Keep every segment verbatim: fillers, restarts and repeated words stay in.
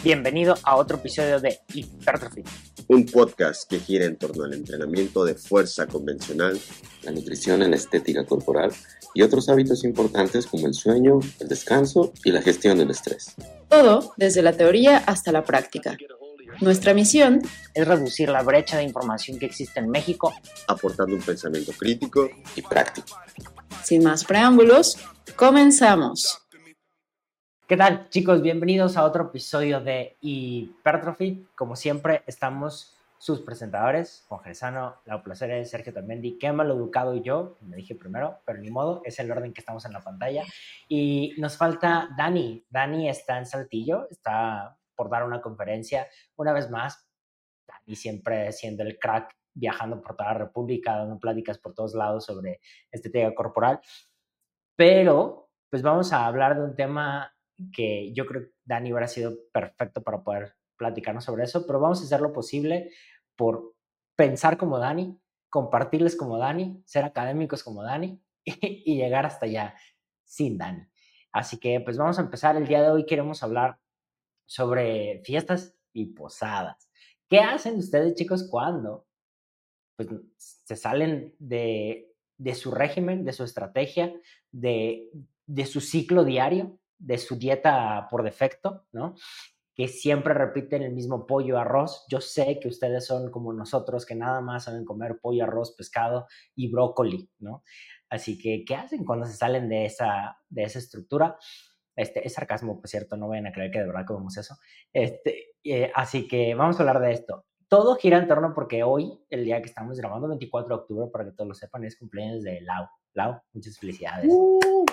Bienvenido a otro episodio de Hypertrophy, un podcast que gira en torno al entrenamiento de fuerza convencional, la nutrición en la estética corporal y otros hábitos importantes como el sueño, el descanso y la gestión del estrés. Todo desde la teoría hasta la práctica. Nuestra misión es reducir la brecha de información que existe en México, aportando un pensamiento crítico y práctico. Sin más preámbulos, comenzamos. ¿Qué tal, chicos? Bienvenidos a otro episodio de Hypertrophy. Como siempre, estamos sus presentadores, Juan Gersano, Lau Placeres, Sergio Tamendi, Kemal Educado y yo. Me dije primero, pero ni modo, es el orden que estamos en la pantalla. Y nos falta Dani. Dani está en Saltillo, está por dar una conferencia. Una vez más, Dani siempre siendo el crack, viajando por toda la República, dando pláticas por todos lados sobre estética corporal. Pero, pues vamos a hablar de un tema que yo creo que Dani hubiera sido perfecto para poder platicarnos sobre eso, pero vamos a hacer lo posible por pensar como Dani, compartirles como Dani, ser académicos como Dani y, y llegar hasta allá sin Dani. Así que pues vamos a empezar. El día de hoy queremos hablar sobre fiestas y posadas. ¿Qué hacen ustedes, chicos, cuando pues, se salen de, de su régimen, de su estrategia, de, de su ciclo diario, de su dieta por defecto, ¿no? Que siempre repiten el mismo pollo, arroz? Yo sé que ustedes son como nosotros, que nada más saben comer pollo, arroz, pescado y brócoli, ¿no? Así que, ¿qué hacen cuando se salen de esa, de esa estructura? Este, es sarcasmo, por cierto, no vayan a creer que de verdad comemos eso. Este, eh, así que vamos a hablar de esto. Todo gira en torno porque hoy, el día que estamos grabando, veinticuatro de octubre, para que todos lo sepan, es cumpleaños de Lau. Lau, muchas felicidades. Uh.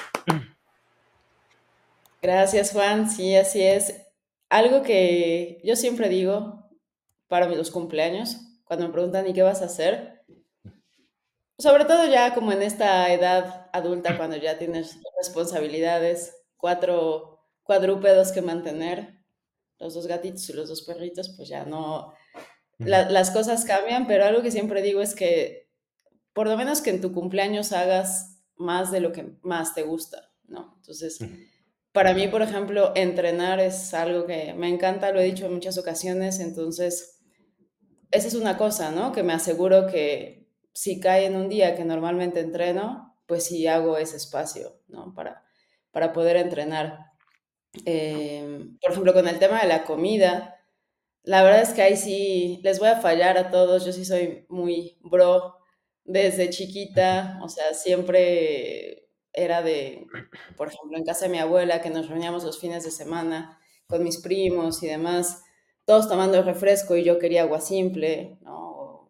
Gracias, Juan. Sí, así es. Algo que yo siempre digo para los cumpleaños, cuando me preguntan ¿y qué vas a hacer? Sobre todo ya como en esta edad adulta, cuando ya tienes responsabilidades, cuatro cuadrúpedos que mantener, los dos gatitos y los dos perritos, pues ya no, la, las cosas cambian, pero algo que siempre digo es que por lo menos que en tu cumpleaños hagas más de lo que más te gusta, ¿no? Entonces, para mí, por ejemplo, entrenar es algo que me encanta, lo he dicho en muchas ocasiones, entonces, esa es una cosa, ¿no? Que me aseguro que si cae en un día que normalmente entreno, pues sí hago ese espacio, ¿no? Para, para poder entrenar. Eh, por ejemplo, con el tema de la comida, la verdad es que ahí sí les voy a fallar a todos, yo sí soy muy bro desde chiquita, o sea, siempre era de, por ejemplo, en casa de mi abuela, que nos reuníamos los fines de semana con mis primos y demás, todos tomando refresco y yo quería agua simple, ¿no?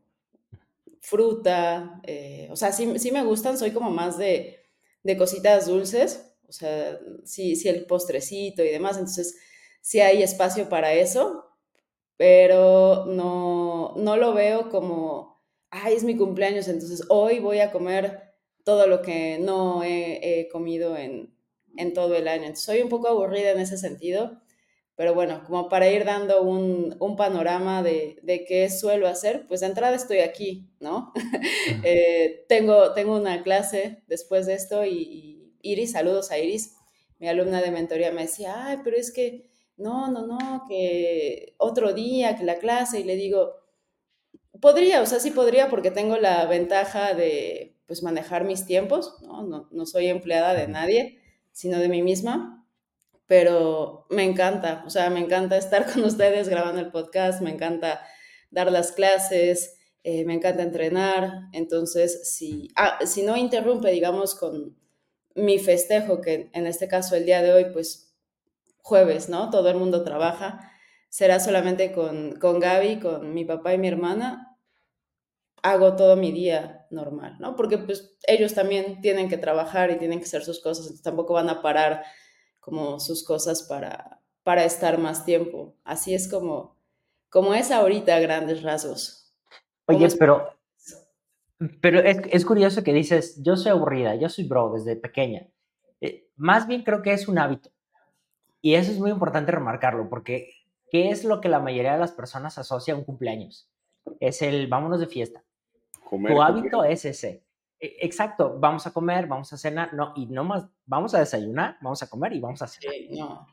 Fruta, eh, o sea, sí, sí me gustan, soy como más de, de cositas dulces, o sea, sí, sí el postrecito y demás, entonces sí hay espacio para eso, pero no, no lo veo como, ay, es mi cumpleaños, entonces hoy voy a comer todo lo que no he, he comido en, en todo el año. Entonces, soy un poco aburrida en ese sentido, pero bueno, como para ir dando un, un panorama de, de qué suelo hacer, pues de entrada estoy aquí, ¿no? eh, tengo, tengo una clase después de esto y, y Iris, saludos a Iris, mi alumna de mentoría me decía, ay, pero es que no, no, no, que otro día, que la clase, y le digo, podría, o sea, sí podría porque tengo la ventaja de, pues, manejar mis tiempos, ¿no? No, no soy empleada de nadie, sino de mí misma, pero me encanta, o sea, me encanta estar con ustedes grabando el podcast, me encanta dar las clases, eh, me encanta entrenar, entonces, si, ah, si no interrumpe, digamos, con mi festejo, que en este caso el día de hoy, pues, jueves, ¿no? Todo el mundo trabaja. Será solamente con, con Gaby, con mi papá y mi hermana. Hago todo mi día normal, ¿no? Porque pues ellos también tienen que trabajar y tienen que hacer sus cosas, entonces tampoco van a parar como sus cosas para, para estar más tiempo. Así es como, como es ahorita a grandes rasgos. Oye, pero, pero es, es curioso que dices, yo soy aburrida, yo soy bro desde pequeña. Eh, más bien creo que es un hábito. Y eso es muy importante remarcarlo, porque ¿qué es lo que la mayoría de las personas asocia a un cumpleaños? Es el vámonos de fiesta. Comer, Tu hábito comer. es ese. Exacto, vamos a comer, vamos a cenar, no, y no más, vamos a desayunar, vamos a comer y vamos a cenar, Sí, no. ¿no?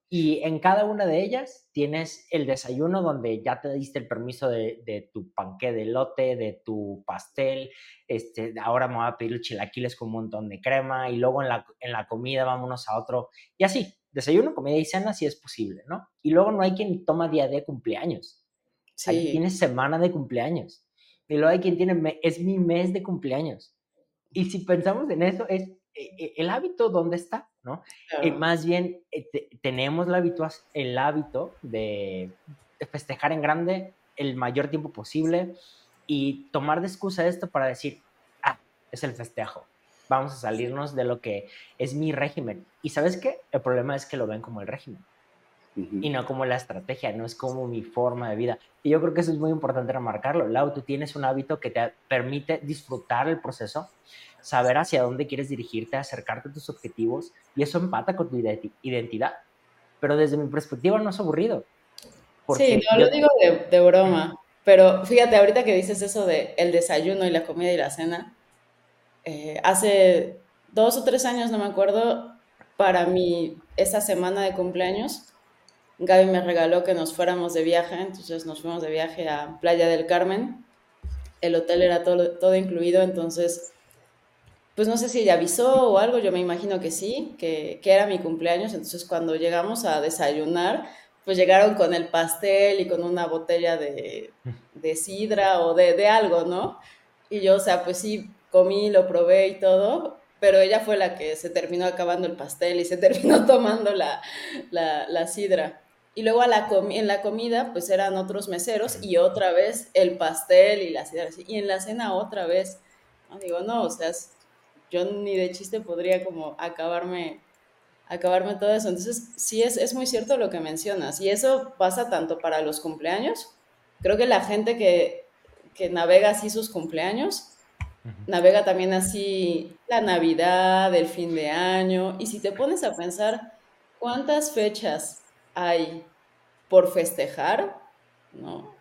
Y en cada una de ellas tienes el desayuno donde ya te diste el permiso de, de tu panqué de elote, de tu pastel, este, ahora me voy a pedir chilaquiles con un montón de crema y luego en la, en la comida vámonos a otro, y así, desayuno, comida y cena si es posible, ¿no? Y luego no hay quien toma día de cumpleaños, hay quien Sí, tiene semana de cumpleaños, y luego hay quien tiene, me, es mi mes de cumpleaños. Y si pensamos en eso, es eh, el hábito, ¿dónde está? ¿No? Eh, claro. más bien, eh, te, tenemos el hábito, el hábito de, de festejar en grande el mayor tiempo posible y tomar de excusa esto para decir, ah, es el festejo, vamos a salirnos de lo que es mi régimen. ¿Y sabes qué? El problema es que lo ven como el régimen Ujú. y no como la estrategia, no es como mi forma de vida. Y yo creo que eso es muy importante remarcarlo. Lau, tú tienes un hábito que te permite disfrutar el proceso, saber hacia dónde quieres dirigirte, acercarte a tus objetivos, y eso empata con tu identidad. Pero desde mi perspectiva no es aburrido, Sí, porque no yo... lo digo de, de broma, pero fíjate, ahorita que dices eso de el desayuno y la comida y la cena, eh, hace dos o tres años, no me acuerdo, para mi, esa semana de cumpleaños, Gaby me regaló que nos fuéramos de viaje, entonces nos fuimos de viaje a Playa del Carmen, el hotel era todo, todo incluido, entonces, pues no sé si ella avisó o algo, yo me imagino que sí, que, que era mi cumpleaños, entonces cuando llegamos a desayunar, pues llegaron con el pastel y con una botella de, de sidra o de, de algo, ¿no? Y yo, o sea, pues sí, comí, lo probé y todo, pero ella fue la que se terminó acabando el pastel y se terminó tomando la, la, la sidra. Y luego a la comi- en la comida, pues eran otros meseros y otra vez el pastel y la sidra. así, Y en la cena otra vez. No, digo, no, o sea, es- yo ni de chiste podría como acabarme, acabarme todo eso. Entonces, sí es, es muy cierto lo que mencionas. Y eso pasa tanto para los cumpleaños. Creo que la gente que, que navega así sus cumpleaños, navega también así la Navidad, el fin de año. Y si te pones a pensar cuántas fechas hay por festejar, ¿no?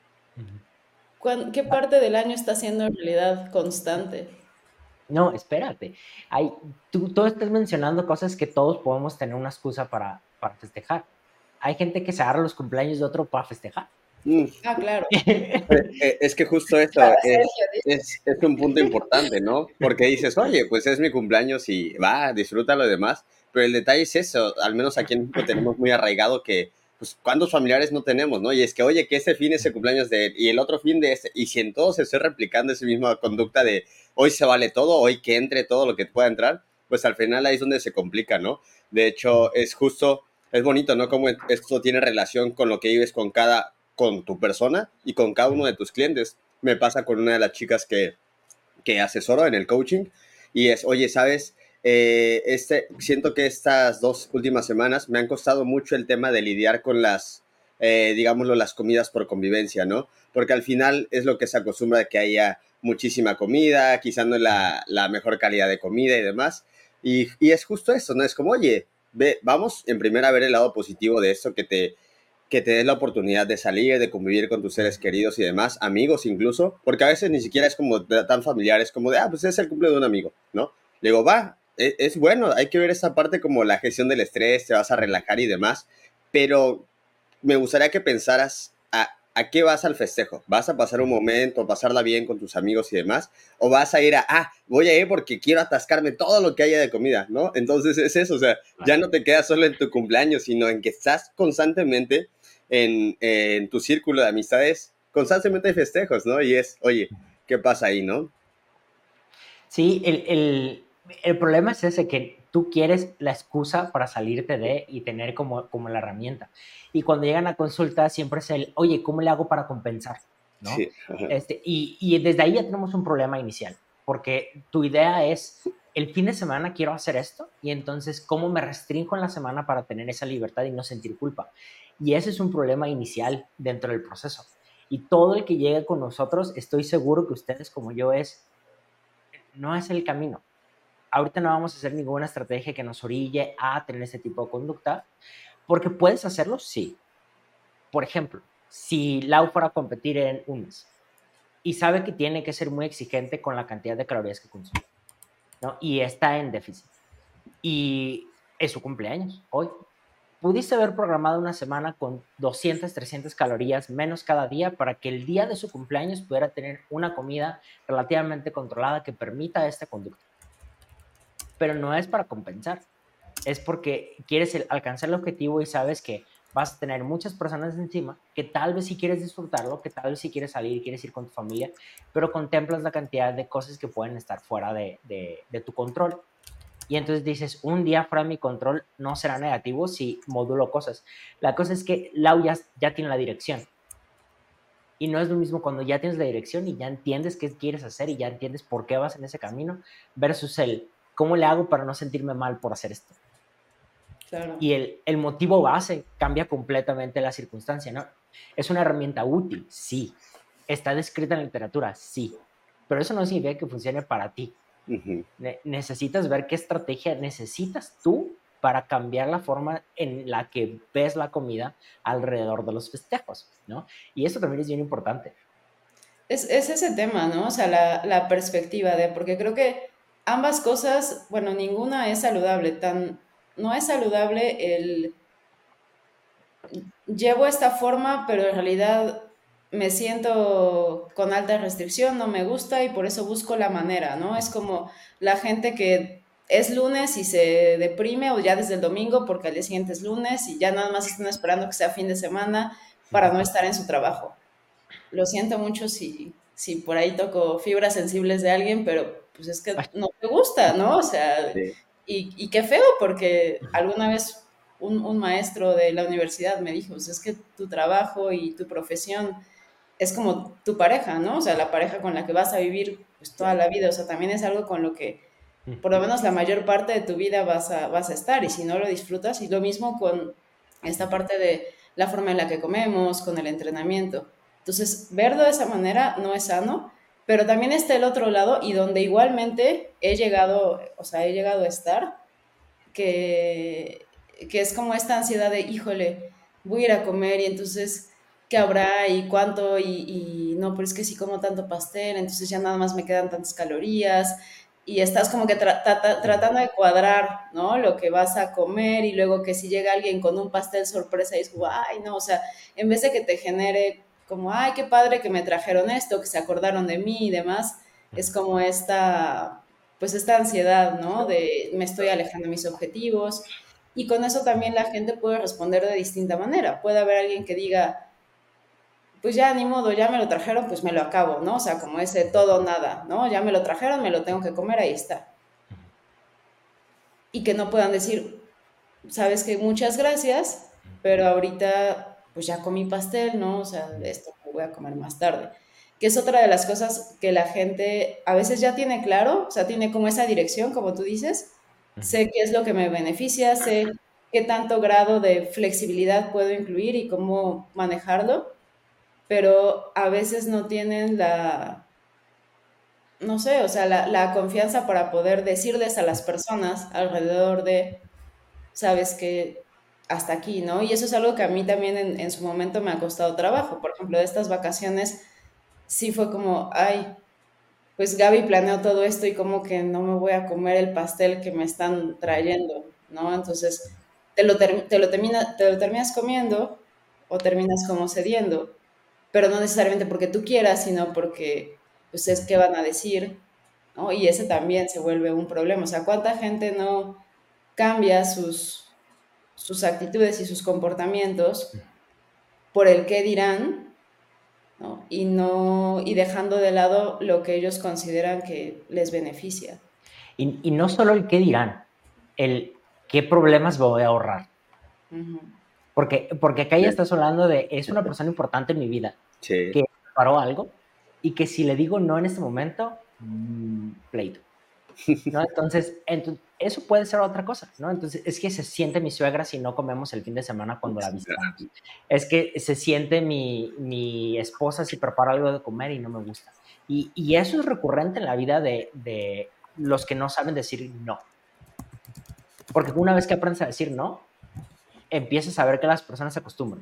¿Cuán- ¿Qué parte del año está siendo en realidad constante? No, espérate. Hay, tú, tú estás mencionando cosas que todos podemos tener una excusa para, para festejar. Hay gente que se agarra los cumpleaños de otro para festejar. Mm, Ah, claro. eh, eh, Es que justo eso es, es, es un punto importante, ¿no? Porque dices, oye, pues es mi cumpleaños y va, disfruta lo demás. Pero el detalle es eso, al menos aquí en México tenemos muy arraigado que, pues, ¿cuántos familiares no tenemos, no? Y es que, oye, que ese fin es el cumpleaños de él y el otro fin de este. Y si en todos se estoy replicando esa misma conducta de hoy se vale todo, hoy que entre todo lo que pueda entrar, pues al final ahí es donde se complica, ¿no? De hecho, es justo, es bonito, ¿no? Como esto tiene relación con lo que vives con cada, con tu persona y con cada uno de tus clientes. Me pasa con una de las chicas que, que asesoro en el coaching y es, oye, ¿sabes? Eh, este, siento que estas dos últimas semanas me han costado mucho el tema de lidiar con las, eh, digámoslo, las comidas por convivencia, ¿no? Porque al final es lo que se acostumbra de que haya muchísima comida, quizá no la, la mejor calidad de comida y demás. Y, y es justo eso, ¿no? Es como, oye, ve, vamos en primera a ver el lado positivo de esto, que te, que te des la oportunidad de salir, de convivir con tus seres queridos y demás, amigos incluso, porque a veces ni siquiera es como tan familiar, es como de, ah, pues es el cumple de un amigo, ¿no? Le digo, va, es, es bueno, hay que ver esa parte como la gestión del estrés, te vas a relajar y demás, pero me gustaría que pensaras a, a qué vas al festejo. ¿Vas a pasar un momento, pasarla bien con tus amigos y demás? ¿O vas a ir a, ah, voy a ir porque quiero atascarme todo lo que haya de comida, ¿no? Entonces es eso, o sea, ya no te quedas solo en tu cumpleaños, sino en que estás constantemente en, en tu círculo de amistades, constantemente hay festejos, ¿no? Y es, oye, ¿qué pasa ahí, no? Sí, el, el, el problema es ese, que tú quieres la excusa para salirte de y tener como, como la herramienta. Y cuando llegan a consulta siempre es el, oye, ¿cómo le hago para compensar? ¿No? Sí, ajá. Este, y, y desde ahí ya tenemos un problema inicial, porque tu idea es, el fin de semana quiero hacer esto, y entonces, ¿cómo me restringo en la semana para tener esa libertad y no sentir culpa? Y ese es un problema inicial dentro del proceso. Y todo el que llegue con nosotros, estoy seguro que ustedes como yo es, no es el camino. Ahorita no vamos a hacer ninguna estrategia que nos orille a tener ese tipo de conducta, porque puedes hacerlo, sí. Por ejemplo, si Lau fuera a competir en un mes y sabe que tiene que ser muy exigente con la cantidad de calorías que consume, ¿no? Y está en déficit. Y es su cumpleaños hoy. pudiste haber programado una semana con doscientas, trescientas calorías menos cada día para que el día de su cumpleaños pudiera tener una comida relativamente controlada que permita esta conducta. Pero no es para compensar, es porque quieres el, alcanzar el objetivo y sabes que vas a tener muchas personas encima, que tal vez sí quieres disfrutarlo, que tal vez sí quieres salir, quieres ir con tu familia, pero contemplas la cantidad de cosas que pueden estar fuera de, de, de tu control. Y entonces dices, un día fuera de mi control no será negativo si modulo cosas. La cosa es que Lau ya, ya tiene la dirección. Y no es lo mismo cuando ya tienes la dirección y ya entiendes qué quieres hacer y ya entiendes por qué vas en ese camino, versus el, ¿cómo le hago para no sentirme mal por hacer esto? Claro. Y el, el motivo base cambia completamente la circunstancia, ¿no? Es una herramienta útil, sí. Está descrita en la literatura, sí. Pero eso no significa que funcione para ti. Uh-huh. Ne- necesitas ver qué estrategia necesitas tú para cambiar la forma en la que ves la comida alrededor de los festejos, ¿no? Y eso también es bien importante. Es, es ese tema, ¿no? O sea, la, la perspectiva de, porque creo que ambas cosas, bueno, ninguna es saludable, tan, no es saludable el, llevo esta forma, pero en realidad me siento con alta restricción, no me gusta y por eso busco la manera, ¿no? Es como la gente que es lunes y se deprime o ya desde el domingo porque al día siguiente es lunes y ya nada más están esperando que sea fin de semana para no estar en su trabajo. Lo siento mucho si, si por ahí toco fibras sensibles de alguien, pero pues es que no te gusta, ¿no? O sea, sí. y, y qué feo porque alguna vez un, un maestro de la universidad me dijo, pues es que tu trabajo y tu profesión es como tu pareja, ¿no? O sea, la pareja con la que vas a vivir pues toda la vida, o sea, también es algo con lo que por lo menos la mayor parte de tu vida vas a, vas a estar y si no lo disfrutas, y lo mismo con esta parte de la forma en la que comemos, con el entrenamiento. Entonces, verlo de esa manera no es sano, pero también está el otro lado y donde igualmente he llegado, o sea, he llegado a estar, que, que es como esta ansiedad de, híjole, voy a ir a comer y entonces, ¿qué habrá y cuánto? Y, y no, pero es que si como tanto pastel, entonces ya nada más me quedan tantas calorías y estás como que tra tra tratando de cuadrar, ¿no? Lo que vas a comer y luego que si llega alguien con un pastel sorpresa y es, ay, no, o sea, en vez de que te genere como, ay, qué padre que me trajeron esto, que se acordaron de mí y demás, es como esta, pues esta ansiedad, ¿no? De me estoy alejando de mis objetivos y con eso también la gente puede responder de distinta manera. Puede haber alguien que diga, pues ya ni modo, ya me lo trajeron, pues me lo acabo, ¿no? O sea, como ese todo o nada, ¿no? Ya me lo trajeron, me lo tengo que comer, ahí está. Y que no puedan decir, sabes que muchas gracias, pero ahorita pues ya comí pastel, ¿no? O sea, esto lo voy a comer más tarde. Que es otra de las cosas que la gente a veces ya tiene claro, o sea, tiene como esa dirección, como tú dices, sé qué es lo que me beneficia, sé qué tanto grado de flexibilidad puedo incluir y cómo manejarlo, pero a veces no tienen la, no sé, o sea, la, la confianza para poder decirles a las personas alrededor de, sabes que hasta aquí, ¿no? Y eso es algo que a mí también en, en su momento me ha costado trabajo. Por ejemplo, de estas vacaciones sí fue como, ay, pues Gaby planeó todo esto y como que no me voy a comer el pastel que me están trayendo, ¿no? Entonces, te lo, ter te lo, termina, te lo terminas comiendo o terminas como cediendo, pero no necesariamente porque tú quieras, sino porque, pues, es que van a decir, ¿no? Y ese también se vuelve un problema. O sea, ¿cuánta gente no cambia sus, sus actitudes y sus comportamientos por el qué dirán, ¿no? Y, no, y dejando de lado lo que ellos consideran que les beneficia? Y, y no solo el qué dirán, el qué problemas me voy a ahorrar. Uh-huh. Porque, porque acá ya estás hablando de, es una persona importante en mi vida, sí, que preparó algo y que si le digo no en este momento, mmm, pleito, ¿no? Entonces, entonces, eso puede ser otra cosa, ¿no? Entonces, es que se siente mi suegra si no comemos el fin de semana cuando la visitamos. Es que se siente mi, mi esposa si prepara algo de comer y no me gusta. Y, y eso es recurrente en la vida de, de los que no saben decir no. Porque una vez que aprendes a decir no, empiezas a ver que las personas se acostumbran.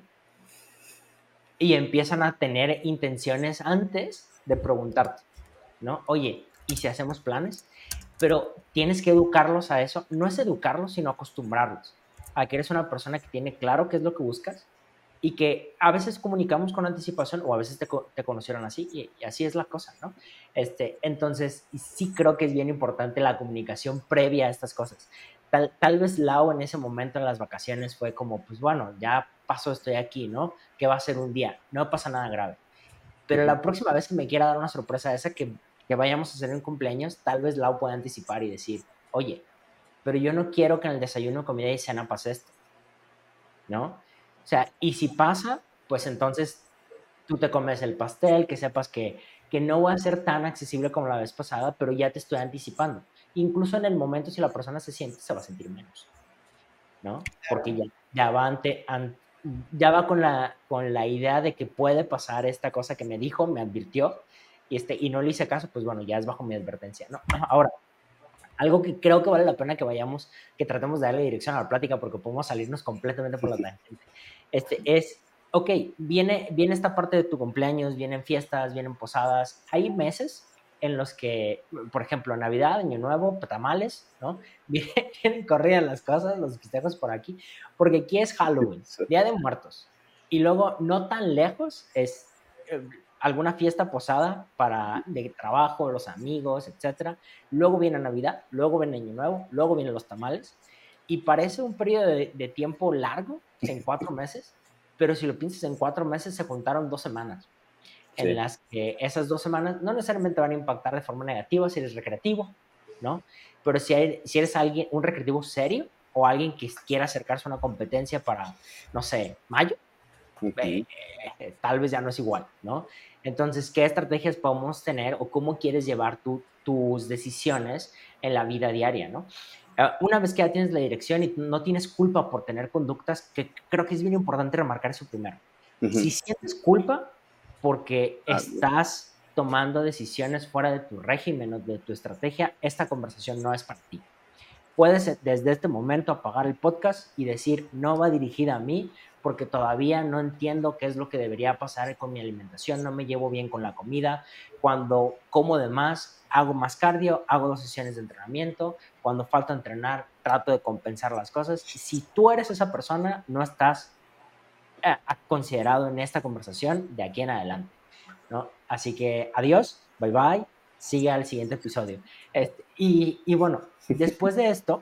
Y empiezan a tener intenciones antes de preguntarte, ¿no? Oye, ¿y si hacemos planes? Pero tienes que educarlos a eso. No es educarlos, sino acostumbrarlos a que eres una persona que tiene claro qué es lo que buscas y que a veces comunicamos con anticipación o a veces te, te conocieron así y, y así es la cosa, ¿no? Este, entonces, sí creo que es bien importante la comunicación previa a estas cosas. Tal, tal vez Lau en ese momento en las vacaciones fue como, pues bueno, ya pasó, estoy aquí, ¿no? ¿Qué va a ser un día? No pasa nada grave. Pero la próxima vez que me quiera dar una sorpresa esa que, que vayamos a hacer un cumpleaños, tal vez Lau pueda anticipar y decir, oye, pero yo no quiero que en el desayuno, comida y cena pase esto, ¿no? O sea, y si pasa, pues entonces tú te comes el pastel, que sepas que, que no va a ser tan accesible como la vez pasada, pero ya te estoy anticipando. Incluso en el momento, si la persona se siente, se va a sentir menos, ¿no? Porque ya, ya va ante, ante ya va con la, con la idea de que puede pasar esta cosa que me dijo, me advirtió, y, este, y no le hice caso, pues bueno, ya es bajo mi advertencia, ¿no? Ahora, algo que creo que vale la pena que vayamos, que tratemos de darle dirección a la plática, porque podemos salirnos completamente por la tangente, este, es, ok, viene, viene esta parte de tu cumpleaños, vienen fiestas, vienen posadas, hay meses en los que, por ejemplo, Navidad, Año Nuevo, tamales, ¿no? Vienen, vienen corridas las cosas, los festejos por aquí, porque aquí es Halloween, Día de Muertos, y luego no tan lejos es eh, alguna fiesta posada para de trabajo, los amigos, etcétera. Luego viene Navidad, luego viene Año Nuevo, luego vienen los tamales, y parece un periodo de, de tiempo largo, en cuatro meses, pero si lo piensas en cuatro meses se juntaron dos semanas en sí. las que esas dos semanas no necesariamente van a impactar de forma negativa si eres recreativo, ¿no? Pero si, hay, si eres alguien, un recreativo serio o alguien que quiera acercarse a una competencia para, no sé, mayo, uh-huh. eh, eh, tal vez ya no es igual, ¿no? Entonces, ¿qué estrategias podemos tener o cómo quieres llevar tu, tus decisiones en la vida diaria, ¿no? Una vez que ya tienes la dirección y no tienes culpa por tener conductas, que creo que es bien importante remarcar eso primero. Uh-huh. Si sientes culpa porque ah, estás bien. tomando decisiones fuera de tu régimen o de tu estrategia, esta conversación no es para ti. Puedes desde este momento apagar el podcast y decir, no va dirigida a mí porque todavía no entiendo qué es lo que debería pasar con mi alimentación, no me llevo bien con la comida, cuando como de más, hago más cardio, hago dos sesiones de entrenamiento, cuando falta entrenar, trato de compensar las cosas. Si tú eres esa persona, no estás eh, considerado en esta conversación de aquí en adelante, ¿no? Así que adiós, bye bye, sigue al siguiente episodio. Este, y, y bueno, después de esto,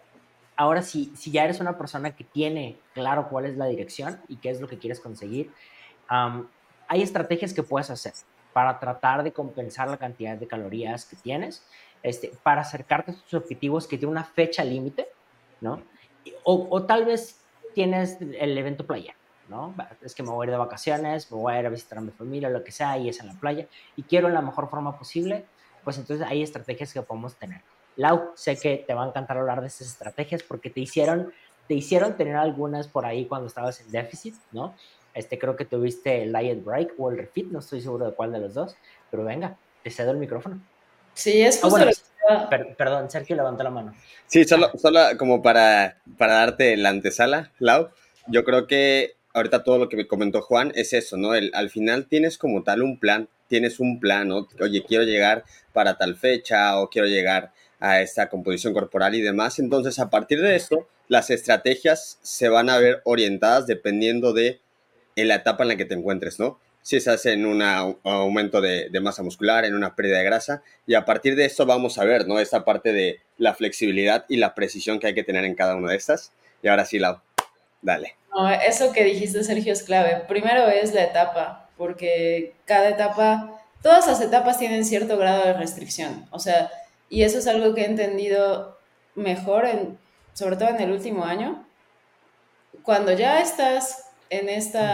ahora sí, si ya eres una persona que tiene claro cuál es la dirección y qué es lo que quieres conseguir, um, hay estrategias que puedes hacer para tratar de compensar la cantidad de calorías que tienes, este, para acercarte a tus objetivos que tienen una fecha límite, ¿no? O, o tal vez tienes el evento playa, ¿no? Es que me voy a ir de vacaciones, me voy a ir a visitar a mi familia, lo que sea, y es en la playa, y quiero en la mejor forma posible, pues entonces hay estrategias que podemos tener. Lau, sé que te va a encantar hablar de estas estrategias porque te hicieron, te hicieron tener algunas por ahí cuando estabas en déficit, ¿no? Este, creo que tuviste el diet break o el refit, no estoy seguro de cuál de los dos, pero venga, te cedo el micrófono. Sí, es justo oh, bueno, lo que... per, Perdón, Sergio levantó la mano. Sí, solo, solo como para, para darte la antesala, Lau, yo creo que ahorita todo lo que me comentó Juan es eso, ¿no? El, al final tienes como tal un plan, tienes un plan, ¿no? Oye, quiero llegar para tal fecha o quiero llegar a esta composición corporal y demás. Entonces, a partir de esto, las estrategias se van a ver orientadas dependiendo de en la etapa en la que te encuentres, ¿no? Si estás en un aumento de, de masa muscular, en una pérdida de grasa, y a partir de esto vamos a ver, ¿no? Esta parte de la flexibilidad y la precisión que hay que tener en cada una de estas. Y ahora sí, Lau, dale. No, eso que dijiste, Sergio, es clave. Primero es la etapa, porque cada etapa, todas las etapas tienen cierto grado de restricción. O sea, y eso es algo que he entendido mejor, en, sobre todo en el último año. Cuando ya estás en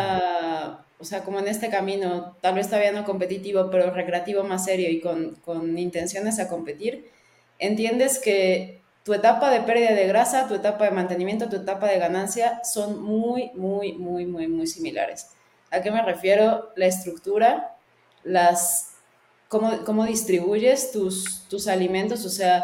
esta, o sea, como en este camino, tal vez todavía no competitivo, pero recreativo más serio y con, con intenciones a competir, entiendes que tu etapa de pérdida de grasa, tu etapa de mantenimiento, tu etapa de ganancia son muy, muy, muy, muy, muy similares. ¿A qué me refiero? La estructura, las, cómo, cómo distribuyes tus, tus alimentos, o sea,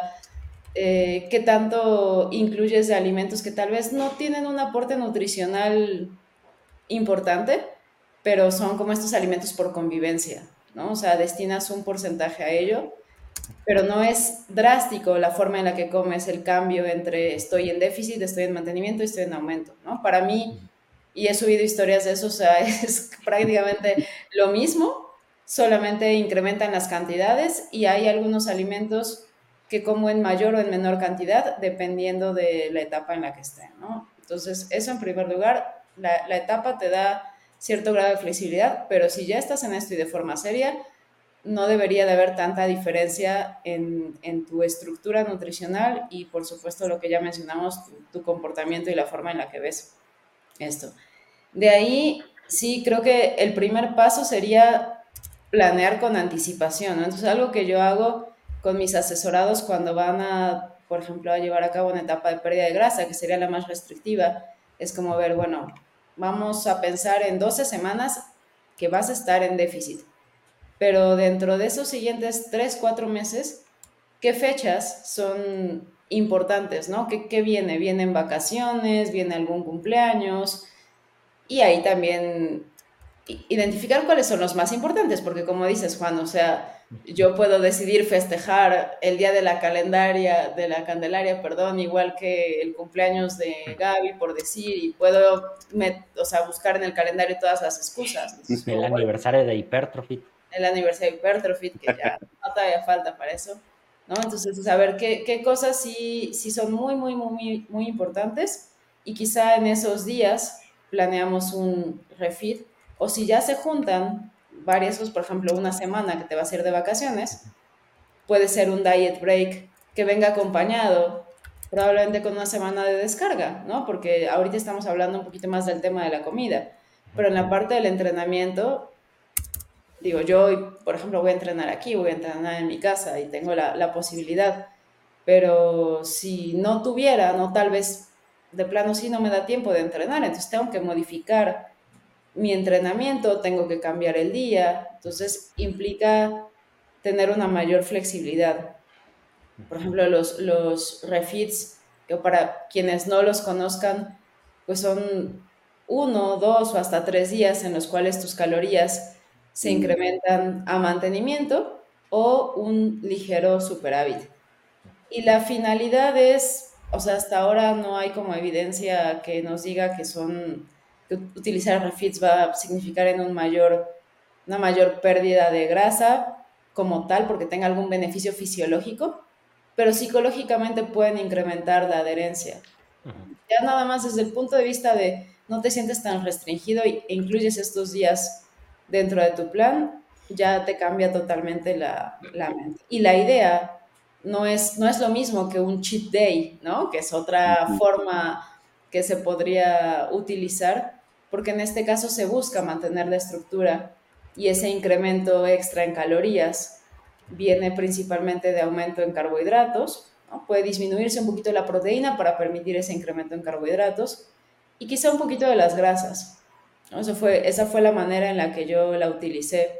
eh, qué tanto incluyes de alimentos que tal vez no tienen un aporte nutricional importante, pero son como estos alimentos por convivencia, ¿no? O sea, destinas un porcentaje a ello. pero no es drástico la forma en la que comes, el cambio entre estoy en déficit, estoy en mantenimiento y estoy en aumento, ¿no? Para mí, y he subido historias de eso, o sea, es prácticamente lo mismo, solamente incrementan las cantidades y hay algunos alimentos que como en mayor o en menor cantidad, dependiendo de la etapa en la que estén, ¿no? Entonces, eso en primer lugar, la, la etapa te da cierto grado de flexibilidad, pero si ya estás en esto y de forma seria, no debería de haber tanta diferencia en, en tu estructura nutricional y, por supuesto, lo que ya mencionamos, tu, tu comportamiento y la forma en la que ves esto. De ahí, sí, creo que el primer paso sería planear con anticipación, ¿no? Entonces, algo que yo hago con mis asesorados cuando van a, por ejemplo, a llevar a cabo una etapa de pérdida de grasa, que sería la más restrictiva, es como ver, bueno, vamos a pensar en doce semanas que vas a estar en déficit, pero dentro de esos siguientes tres, cuatro meses, ¿qué fechas son importantes, no? ¿Qué, qué viene? ¿Vienen vacaciones? ¿Viene algún cumpleaños? Y ahí también identificar cuáles son los más importantes, porque como dices, Juan, o sea, yo puedo decidir festejar el día de la calendaria, de la Candelaria, perdón, igual que el cumpleaños de Gaby, por decir, y puedo, me, o sea, buscar en el calendario todas las excusas. Entonces, el aniversario de Hypertrophy. El aniversario de Hypertrophy, que ya no todavía falta para eso, ¿no? Entonces, saber qué, qué cosas sí, sí son muy, muy, muy, muy importantes y quizá en esos días planeamos un refit o si ya se juntan varias, pues, por ejemplo, una semana que te vas a ir de vacaciones, puede ser un diet break que venga acompañado probablemente con una semana de descarga, ¿no? Porque ahorita estamos hablando un poquito más del tema de la comida, pero en la parte del entrenamiento, digo, yo, por ejemplo, voy a entrenar aquí, voy a entrenar en mi casa y tengo la, la posibilidad, pero si no tuviera, no, tal vez de plano sí no me da tiempo de entrenar, entonces tengo que modificar mi entrenamiento, tengo que cambiar el día, entonces implica tener una mayor flexibilidad. Por ejemplo, los, los refits, que para quienes no los conozcan, pues son uno, dos o hasta tres días en los cuales tus calorías se incrementan a mantenimiento o un ligero superávit. Y la finalidad es, o sea, hasta ahora no hay como evidencia que nos diga que son, que utilizar refits va a significar en un mayor, una mayor pérdida de grasa como tal, porque tenga algún beneficio fisiológico, pero psicológicamente pueden incrementar la adherencia. Uh-huh. Ya nada más desde el punto de vista de no te sientes tan restringido e incluyes estos días dentro de tu plan, ya te cambia totalmente la, la mente. Y la idea no es, no es lo mismo que un cheat day, ¿no? Que es otra uh-huh. forma que se podría utilizar, porque en este caso se busca mantener la estructura y ese incremento extra en calorías viene principalmente de aumento en carbohidratos, ¿no? Puede disminuirse un poquito la proteína para permitir ese incremento en carbohidratos y quizá un poquito de las grasas, ¿no? Eso fue, esa fue la manera en la que yo la utilicé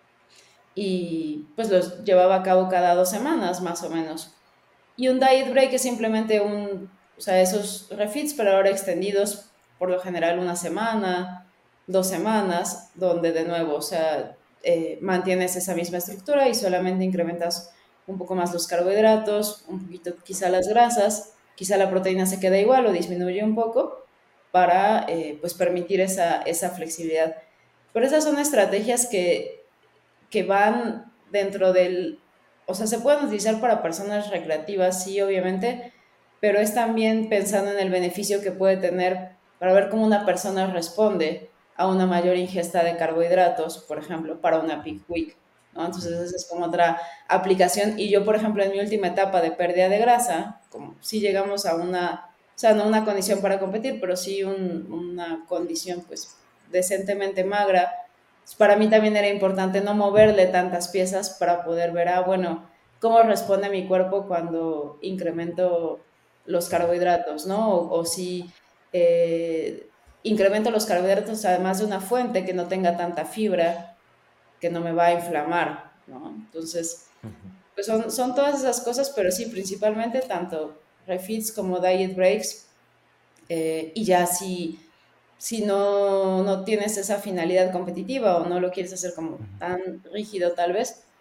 y pues los llevaba a cabo cada dos semanas más o menos. Y un diet break es simplemente un, o sea, esos refits, pero ahora extendidos por lo general una semana, dos semanas, donde de nuevo, o sea, eh, mantienes esa misma estructura y solamente incrementas un poco más los carbohidratos, un poquito quizá las grasas, quizá la proteína se queda igual o disminuye un poco para eh, pues permitir esa, esa flexibilidad. Pero esas son estrategias que, que van dentro del, o sea, se pueden utilizar para personas recreativas, sí, obviamente, pero es también pensando en el beneficio que puede tener para ver cómo una persona responde a una mayor ingesta de carbohidratos, por ejemplo, para una peak week, ¿no? Entonces esa es como otra aplicación. Y yo, por ejemplo, en mi última etapa de pérdida de grasa, como si llegamos a una, o sea, no una condición para competir, pero sí un, una condición pues decentemente magra, para mí también era importante no moverle tantas piezas para poder ver, ah, bueno, cómo responde mi cuerpo cuando incremento los carbohidratos, ¿no? O, o si eh, incremento los carbohidratos además de una fuente que no tenga tanta fibra, que no me va a inflamar, ¿no? Entonces, pues son, son todas esas cosas, pero sí, principalmente tanto refits como diet breaks, eh, y ya si si no, no tienes esa finalidad competitiva o no lo quieres hacer como tan rígido tal vez,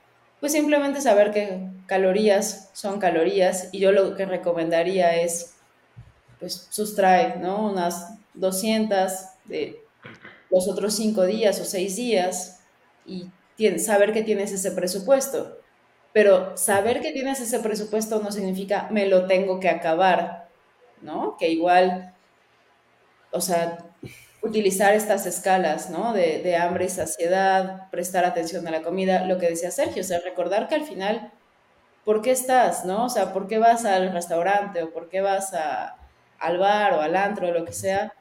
Pues simplemente saber que calorías son calorías y yo lo que recomendaría es, pues sustrae, ¿no? Unas doscientas de los otros cinco días o seis días y tien- saber que tienes ese presupuesto. Pero saber que tienes ese presupuesto no significa me lo tengo que acabar, ¿no? Que igual, o sea, utilizar estas escalas, ¿no? De, de hambre y saciedad, prestar atención a la comida, lo que decía Sergio, o sea, recordar que al final, ¿por qué estás, no? O sea, ¿por qué vas al restaurante o por qué vas a, al bar o al antro o lo que sea?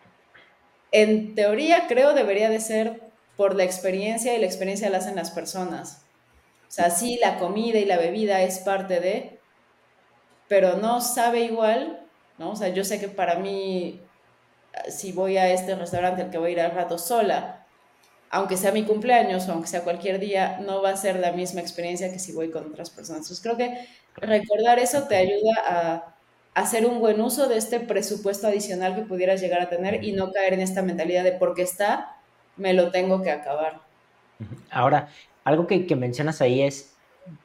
En teoría, creo, debería de ser por la experiencia y la experiencia la hacen las personas. O sea, sí, la comida y la bebida es parte de, pero no sabe igual, ¿no? O sea, yo sé que para mí, si voy a este restaurante al que voy a ir al rato sola, aunque sea mi cumpleaños o aunque sea cualquier día, no va a ser la misma experiencia que si voy con otras personas. Entonces creo que recordar eso te ayuda a hacer un buen uso de este presupuesto adicional que pudieras llegar a tener y no caer en esta mentalidad de porque está, me lo tengo que acabar. Ahora, algo que, que mencionas ahí es,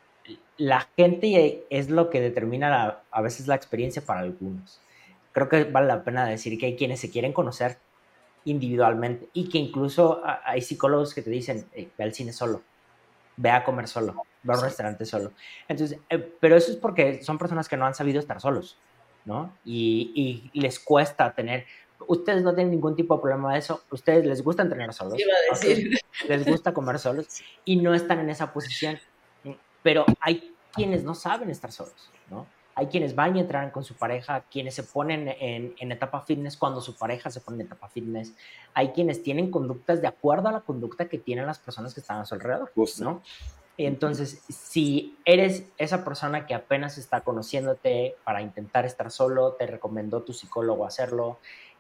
la gente es lo que determina la, a veces la experiencia para algunos. Creo que vale la pena decir que hay quienes se quieren conocer individualmente y que incluso hay psicólogos que te dicen, hey, ve al cine solo, ve a comer solo, ve a un restaurante solo. Entonces, eh, pero eso es porque son personas que no han sabido estar solos, ¿no? Y, y les cuesta tener, ustedes no tienen ningún tipo de problema de eso, ustedes les gusta entrenar solos, Iba a a ustedes decir. les gusta comer solos y no están en esa posición, pero hay quienes no saben estar solos, ¿no? Hay quienes van y entran con su pareja, quienes se ponen en, en etapa fitness cuando su pareja se pone en etapa fitness. Hay quienes tienen conductas de acuerdo a la conducta que tienen las personas que están a su alrededor, Justo. ¿no? Y entonces, si eres esa persona que apenas está conociéndote para intentar estar solo, te recomendó tu psicólogo hacerlo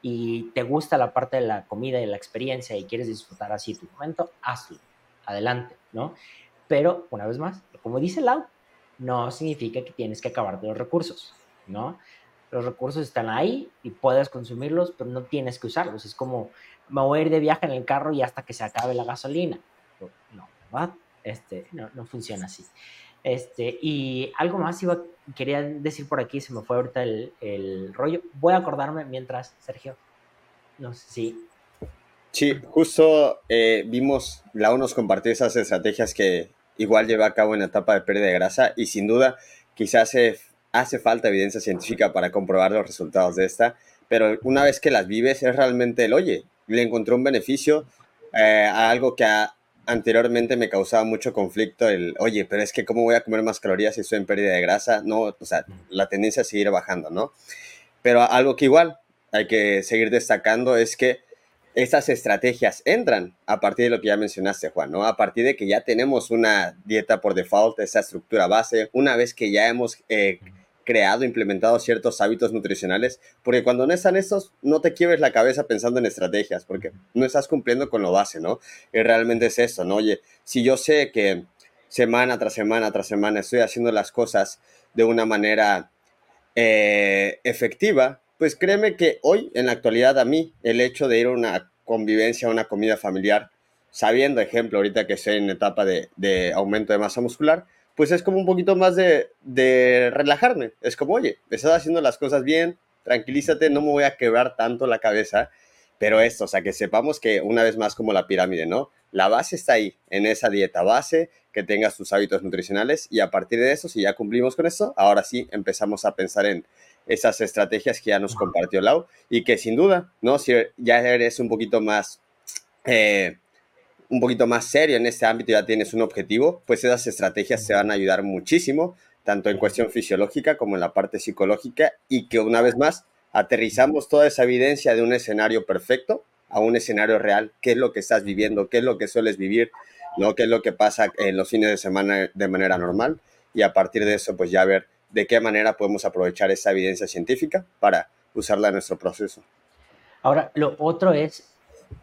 y te gusta la parte de la comida y la experiencia y quieres disfrutar así tu momento, hazlo. Adelante, ¿no? Pero, una vez más, como dice Lau, no significa que tienes que acabarte los recursos, ¿no? Los recursos están ahí y puedes consumirlos, pero no tienes que usarlos. Es como, me voy a ir de viaje en el carro y hasta que se acabe la gasolina. No, ¿verdad? Este, no, no funciona así. Este, y algo más iba, quería decir por aquí, se me fue ahorita el, el rollo. Voy a acordarme mientras, Sergio, no sé si... Sí, justo eh, vimos, Lau nos compartió esas estrategias que igual lleva a cabo en la etapa de pérdida de grasa y sin duda quizás hace, hace falta evidencia científica para comprobar los resultados de esta, pero una vez que las vives es realmente el, oye, le encontré un beneficio eh, a algo que a, anteriormente me causaba mucho conflicto, el, oye, pero es que ¿cómo voy a comer más calorías si estoy en pérdida de grasa? No, o sea, la tendencia a seguir bajando, ¿no? Pero algo que igual hay que seguir destacando es que estas estrategias entran a partir de lo que ya mencionaste, Juan, ¿no? A partir de que ya tenemos una dieta por default, esa estructura base, una vez que ya hemos eh, creado, implementado ciertos hábitos nutricionales, porque cuando no están estos, no te quiebres la cabeza pensando en estrategias, porque no estás cumpliendo con lo base, ¿no? Y realmente es eso, ¿no? Oye, si yo sé que semana tras semana tras semana estoy haciendo las cosas de una manera eh, efectiva, pues créeme que hoy, en la actualidad, a mí, el hecho de ir a una convivencia, a una comida familiar, sabiendo, ejemplo, ahorita que estoy en etapa de, de aumento de masa muscular, pues es como un poquito más de, de relajarme. Es como, oye, estás haciendo las cosas bien, tranquilízate, no me voy a quebrar tanto la cabeza, pero esto, o sea, que sepamos que una vez más como la pirámide, ¿no? La base está ahí, en esa dieta base, que tengas tus hábitos nutricionales y a partir de eso, si ya cumplimos con esto, ahora sí empezamos a pensar en esas estrategias que ya nos compartió Lau y que sin duda, ¿no? Si ya eres un poquito más, eh, un poquito más serio en este ámbito, ya tienes un objetivo, pues esas estrategias te van a ayudar muchísimo, tanto en cuestión fisiológica como en la parte psicológica y que una vez más aterrizamos toda esa evidencia de un escenario perfecto a un escenario real, qué es lo que estás viviendo, qué es lo que sueles vivir, ¿no? Qué es lo que pasa en los fines de semana de manera normal y a partir de eso pues ya ver de qué manera podemos aprovechar esa evidencia científica para usarla en nuestro proceso. Ahora, lo otro es,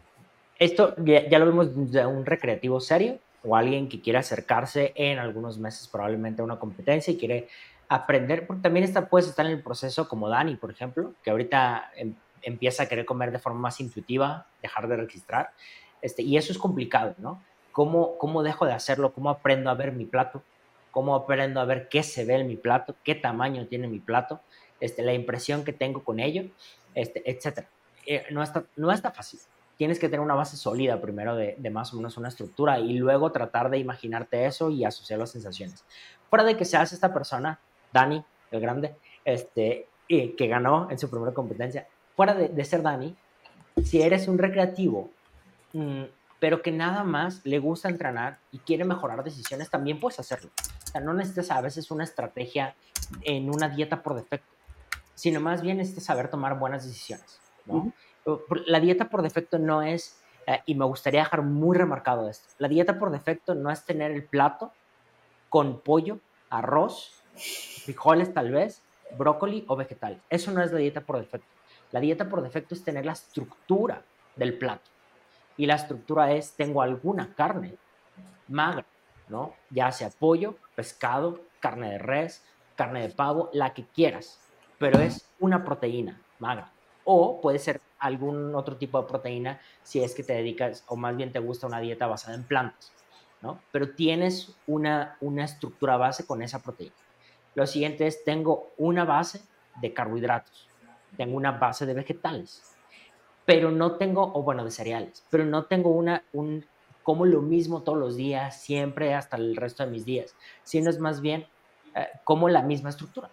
esto ya, ya lo vemos de un recreativo serio o alguien que quiere acercarse en algunos meses probablemente a una competencia y quiere aprender, porque también está, puedes estar en el proceso como Dani, por ejemplo, que ahorita em, empieza a querer comer de forma más intuitiva, dejar de registrar, este, y eso es complicado, ¿no? ¿cómo, cómo dejo de hacerlo? ¿Cómo aprendo a ver mi plato? ¿Cómo aprendo a ver qué se ve en mi plato? ¿Qué tamaño tiene mi plato? Este, la impresión que tengo con ello, este, etcétera. Eh, no, está, no está fácil. Tienes que tener una base sólida primero de, de más o menos una estructura y luego tratar de imaginarte eso y asociar las sensaciones. Fuera de que seas esta persona, Dani, el grande, este, eh, que ganó en su primera competencia, fuera de, de ser Dani, si eres un recreativo, mmm, pero que nada más le gusta entrenar y quiere mejorar decisiones, también puedes hacerlo. O sea, no necesitas a veces una estrategia en una dieta por defecto, sino más bien necesitas saber tomar buenas decisiones, ¿no? Uh-huh. La dieta por defecto no es, eh, y me gustaría dejar muy remarcado esto, la dieta por defecto no es tener el plato con pollo, arroz, frijoles tal vez, brócoli o vegetales. Eso no es la dieta por defecto. La dieta por defecto es tener la estructura del plato. Y la estructura es, tengo alguna carne magra, ¿no? Ya sea pollo, pescado, carne de res, carne de pavo, la que quieras, pero es una proteína magra. O puede ser algún otro tipo de proteína si es que te dedicas, o más bien te gusta una dieta basada en plantas, ¿no? Pero tienes una, una estructura base con esa proteína. Lo siguiente es, tengo una base de carbohidratos, tengo una base de vegetales, pero no tengo, o bueno, de cereales, pero no tengo una, un, como lo mismo todos los días, siempre, hasta el resto de mis días, sino es más bien eh, como la misma estructura.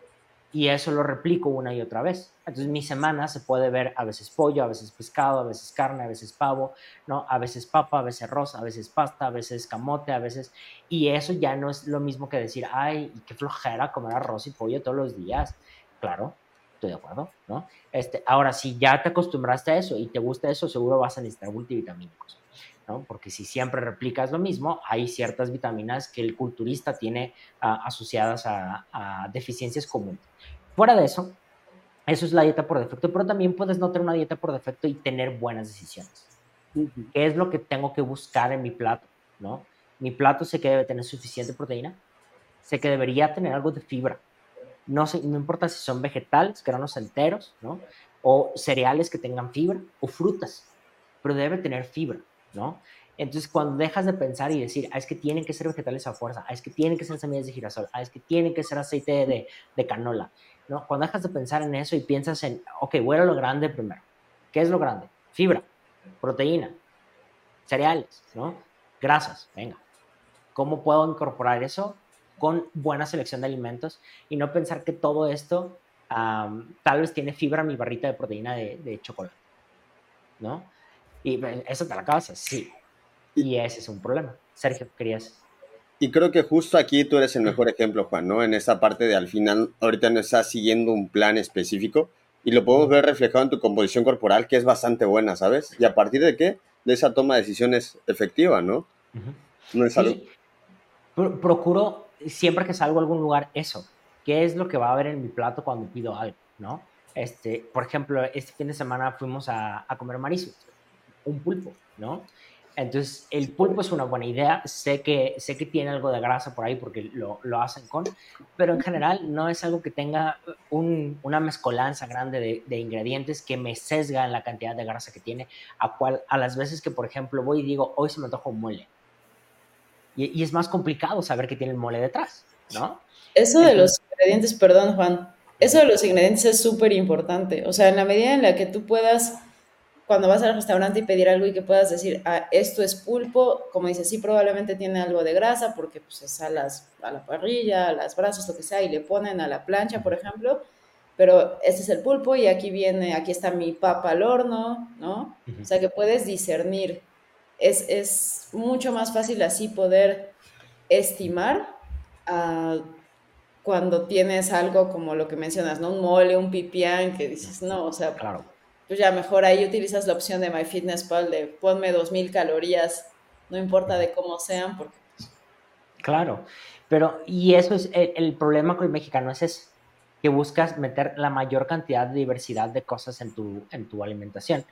Y eso lo replico una y otra vez. Entonces mi semana se puede ver a veces pollo, a veces pescado, a veces carne, a veces pavo, ¿no? A veces papa, a veces arroz, a veces pasta, a veces camote, a veces... Y eso ya no es lo mismo que decir, ay, qué flojera comer arroz y pollo todos los días. Claro, estoy de acuerdo, ¿no? Este, ahora, si ya te acostumbraste a eso y te gusta eso, seguro vas a necesitar multivitamínicos, ¿no? Porque si siempre replicas lo mismo, hay ciertas vitaminas que el culturista tiene uh, asociadas a, a deficiencias comunes. Fuera de eso, eso es la dieta por defecto, pero también puedes no tener una dieta por defecto y tener buenas decisiones. Uh-huh. ¿Qué es lo que tengo que buscar en mi plato, ¿no? Mi plato sé que debe tener suficiente proteína, sé que debería tener algo de fibra. No, sé, no importa si son vegetales, granos enteros, ¿no? O cereales que tengan fibra, o frutas, pero debe tener fibra, ¿no? Entonces, cuando dejas de pensar y decir, ah, es que tienen que ser vegetales a fuerza, ah, es que tienen que ser semillas de girasol, ah, es que tienen que ser aceite de, de canola, ¿no? Cuando dejas de pensar en eso y piensas en, ok, voy a lo grande primero. ¿Qué es lo grande? Fibra, proteína, cereales, ¿no? Grasas, venga. ¿Cómo puedo incorporar eso? Con buena selección de alimentos y no pensar que todo esto um, tal vez tiene fibra mi barrita de proteína de, de chocolate, ¿no? Y eso te la acabas, sí. Y ese es un problema. Sergio, ¿querías? Y creo que justo aquí tú eres el mejor ejemplo, Juan, ¿no? En esa parte de al final, ahorita no estás siguiendo un plan específico y lo podemos ver reflejado en tu composición corporal, que es bastante buena, ¿sabes? Y a partir de qué? De esa toma de decisiones efectiva, ¿no? Uh-huh. No es sí, algo... Pro- procuro siempre que salgo a algún lugar eso. ¿Qué es lo que va a haber en mi plato cuando pido algo, no? Este, por ejemplo, este fin de semana fuimos a, a comer mariscos, un pulpo, ¿no? Entonces, el pulpo es una buena idea. Sé que, sé que tiene algo de grasa por ahí porque lo, lo hacen con, pero en general no es algo que tenga un, una mezcolanza grande de, de ingredientes que me sesga en la cantidad de grasa que tiene, a, cual, a las veces que, por ejemplo, voy y digo, hoy se me antoja un mole. Y, y es más complicado saber que tiene el mole detrás, ¿no? Eso Entonces, de los ingredientes, perdón, Juan, eso de los ingredientes es súper importante. O sea, en la medida en la que tú puedas, cuando vas al restaurante y pedir algo y que puedas decir, ah, esto es pulpo, como dices, sí, probablemente tiene algo de grasa porque pues es a, las, a la parrilla, a las brasas, lo que sea, y le ponen a la plancha, por ejemplo, pero este es el pulpo y aquí viene, aquí está mi papa al horno, ¿no? Uh-huh. O sea, que puedes discernir. Es, es mucho más fácil así poder estimar uh, cuando tienes algo como lo que mencionas, ¿no? Un mole, un pipián, que dices, no, o sea, claro. Pues ya mejor ahí utilizas la opción de MyFitnessPal de ponme dos mil calorías, no importa de cómo sean, porque... Claro, pero y eso es el, el problema con el mexicano, es eso, que buscas meter la mayor cantidad de diversidad de cosas en tu, en tu alimentación.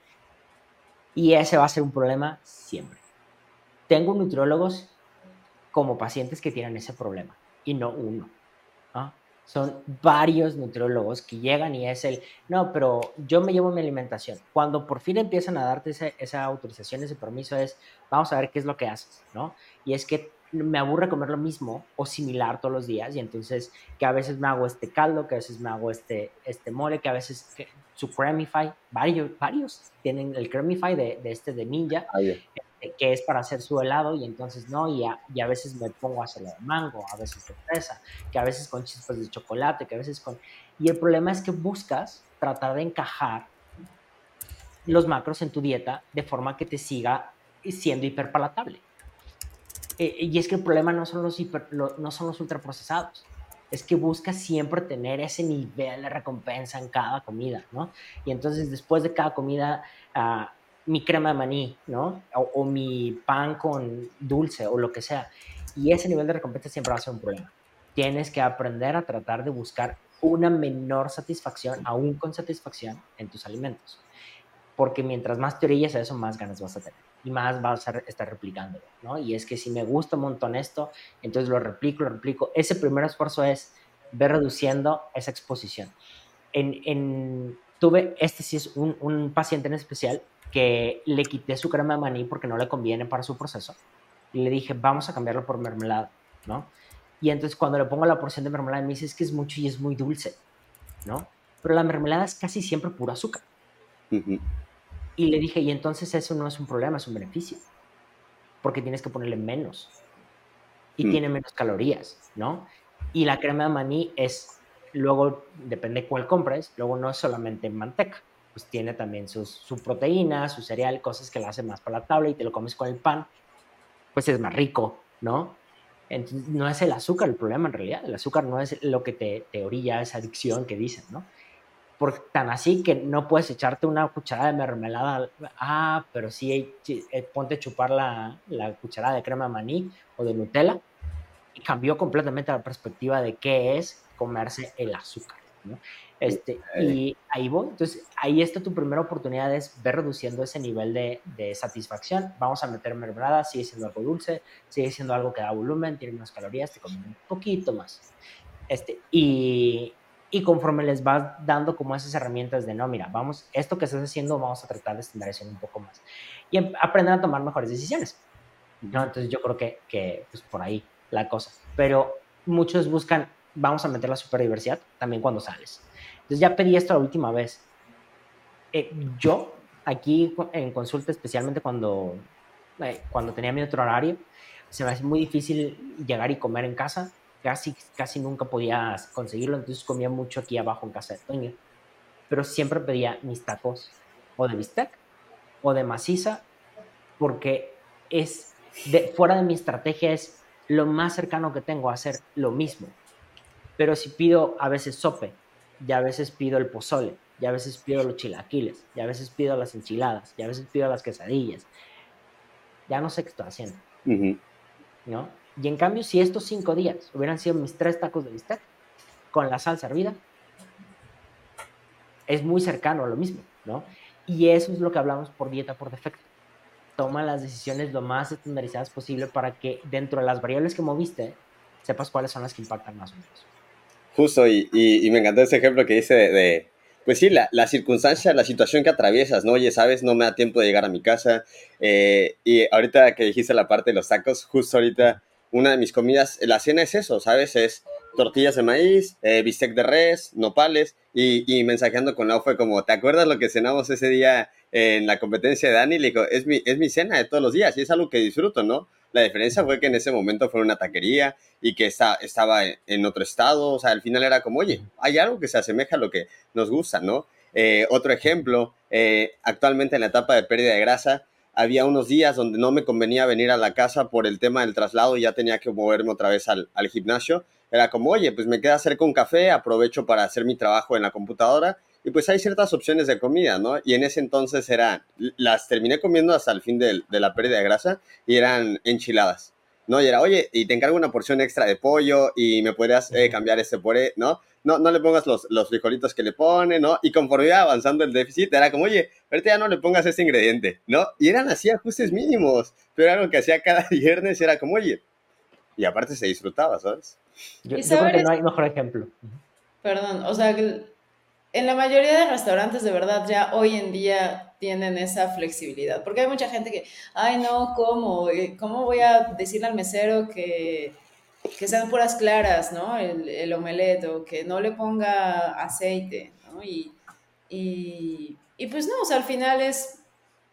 Y ese va a ser un problema siempre. Tengo nutriólogos como pacientes que tienen ese problema y no uno, ¿no? Son varios nutriólogos que llegan y es el, no, pero yo me llevo mi alimentación. Cuando por fin empiezan a darte esa, esa autorización, ese permiso es, vamos a ver qué es lo que haces, ¿no? Y es que me aburre comer lo mismo o similar todos los días y entonces que a veces me hago este caldo, que a veces me hago este, este mole, que a veces que, su Cremify, varios, varios tienen el Cremify de, de este de Ninja, Ah, yeah. que es para hacer su helado y entonces no, y a, y a veces me pongo a hacerlo de mango, a veces de fresa, que a veces con chispas de chocolate, que a veces con... Y el problema es que buscas tratar de encajar los macros en tu dieta de forma que te siga siendo hiperpalatable. Eh, y es que el problema no son los, hiper, lo, no son los ultraprocesados, es que buscas siempre tener ese nivel de recompensa en cada comida, ¿no? Y entonces después de cada comida... Uh, mi crema de maní, ¿no? O, o mi pan con dulce o lo que sea. Y ese nivel de recompensa siempre va a ser un problema. Tienes que aprender a tratar de buscar una menor satisfacción, aún con satisfacción, en tus alimentos. Porque mientras más te orillas a eso, más ganas vas a tener. Y más vas a estar replicándolo, ¿no? Y es que si me gusta un montón esto, entonces lo replico, lo replico. Ese primer esfuerzo es ver reduciendo esa exposición. En, en, tuve, este sí es un, un paciente en especial que le quité su crema de maní porque no le conviene para su proceso y le dije, vamos a cambiarlo por mermelada, ¿no? Y entonces cuando le pongo la porción de mermelada me dice, es que es mucho y es muy dulce, ¿no? Pero la mermelada es casi siempre puro azúcar. Uh-huh. Y le dije, y entonces eso no es un problema, es un beneficio, porque tienes que ponerle menos y uh-huh. tiene menos calorías, ¿no? Y la crema de maní es... Luego, depende cuál compres, luego no es solamente manteca, pues tiene también sus, su proteína, su cereal, cosas que la hacen más palatable y te lo comes con el pan, pues es más rico, ¿no? Entonces, no es el azúcar el problema en realidad, el azúcar no es lo que te, te orilla a esa adicción que dicen, ¿no? Por, tan así que no puedes echarte una cucharada de mermelada, ah, pero sí, ponte a chupar la, la cucharada de crema de maní o de Nutella, y cambió completamente la perspectiva de qué es comerse el azúcar, ¿no? Este, y ahí voy, entonces ahí está tu primera oportunidad, es ver reduciendo ese nivel de, de satisfacción. Vamos a meter mermelada, sigue siendo algo dulce, sigue siendo algo que da volumen, tiene menos calorías, te comen un poquito más. Este, y, y conforme les vas dando como esas herramientas de, no, mira, vamos, esto que estás haciendo, vamos a tratar de estandarizar un poco más. Y aprender a tomar mejores decisiones, ¿no? Entonces yo creo que, que pues por ahí la cosa. Pero muchos buscan, vamos a meter la superdiversidad también cuando sales. Entonces ya pedí esto la última vez. Eh, yo, aquí en consulta, especialmente cuando, eh, cuando tenía mi otro horario, se me hace muy difícil llegar y comer en casa. Casi, casi nunca podía conseguirlo, entonces comía mucho aquí abajo en casa de Toño. Pero siempre pedía mis tacos o de bistec o de maciza, porque es de, fuera de mi estrategia es lo más cercano que tengo a hacer lo mismo. Pero si pido a veces sope, y a veces pido el pozole, y a veces pido los chilaquiles, y a veces pido las enchiladas, y a veces pido las quesadillas, ya no sé qué estoy haciendo. Uh-huh. ¿No? Y en cambio, si estos cinco días hubieran sido mis tres tacos de bistec con la salsa hervida, es muy cercano a lo mismo, ¿no? Y eso es lo que hablamos por dieta por defecto. Toma las decisiones lo más estandarizadas posible para que dentro de las variables que moviste, sepas cuáles son las que impactan más o menos. Justo, y, y, y me encantó ese ejemplo que dice de, de pues sí, la, la circunstancia, la situación que atraviesas, ¿no? Oye, ¿sabes? No me da tiempo de llegar a mi casa. Eh, y ahorita que dijiste la parte de los tacos, justo ahorita una de mis comidas, la cena es eso, ¿sabes? Es tortillas de maíz, eh, bistec de res, nopales, y, y mensajeando con Lau fue como, ¿te acuerdas lo que cenamos ese día en la competencia de Dani? Le dijo, es mi, es mi cena de todos los días y es algo que disfruto, ¿no? La diferencia fue que en ese momento fue una taquería y que está, estaba en otro estado, o sea, al final era como, oye, hay algo que se asemeja a lo que nos gusta, ¿no? Eh, otro ejemplo, eh, actualmente en la etapa de pérdida de grasa, había unos días donde no me convenía venir a la casa por el tema del traslado y ya tenía que moverme otra vez al, al gimnasio. Era como, oye, pues me queda cerca un café, aprovecho para hacer mi trabajo en la computadora y pues hay ciertas opciones de comida, ¿no? Y en ese entonces eran, las terminé comiendo hasta el fin de, de la pérdida de grasa y eran enchiladas, ¿no? Y era, oye, y te encargo una porción extra de pollo y me podrías eh, cambiar este puré, ¿no? No, no le pongas los, los frijolitos que le pone, ¿no? Y conforme iba avanzando el déficit, era como, oye, ahorita ya no le pongas ese ingrediente, ¿no? Y eran así ajustes mínimos, pero era algo que hacía cada viernes, era como, oye, y aparte se disfrutaba, ¿sabes? Yo, yo creo que no hay mejor ejemplo. Perdón, o sea, en la mayoría de restaurantes de verdad ya hoy en día tienen esa flexibilidad, porque hay mucha gente que, ay no, ¿cómo? ¿Cómo voy a decirle al mesero que, que sean puras claras, ¿no? El, el omelette, o que no le ponga aceite, ¿no? Y, y, y pues no, o sea, al final es